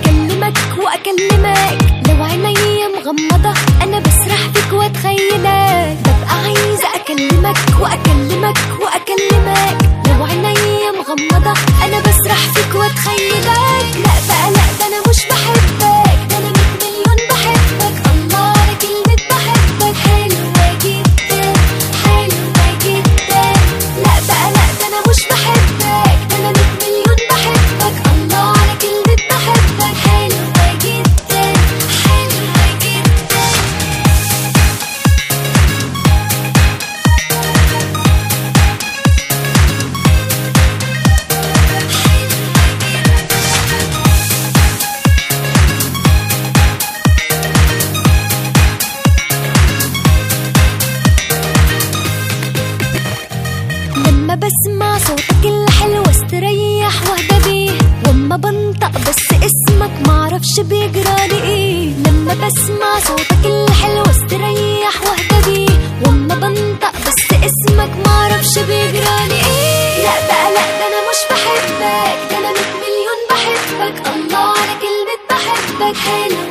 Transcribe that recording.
اكلمك واكلمك، لو عينيا مغمضة انا بسرح فيك واتخيلك. ببقى عايزة اكلمك واكلمك واكلمك، لو عينيا مغمضة انا بسرح فيك واتخيلك. لا بقى لا، ده انا مش بحبك، ده انا 100 مليون بحبك. الله على كلمة بحبك، حلوة جدا حلوة جدا. لا بقى لا، ده انا مش بحبك، ده انا 100 مليون بحبك. الله على كلمة بحبك، حلوة جدا حلوة جدا. لما بسمع صوتك الحلو استريح واهدى بيه، واما بنطق بس اسمك معرفش بيجرالي ايه. لما بسمع صوتك الحلو استريح واهدى بيه، واما بنطق بس اسمك معرفش بيجرالي ايه. لا بقى لا، ده انا مش بحبك، ده انا 100 مليون بحبك. الله على كلمة بحبك، حلو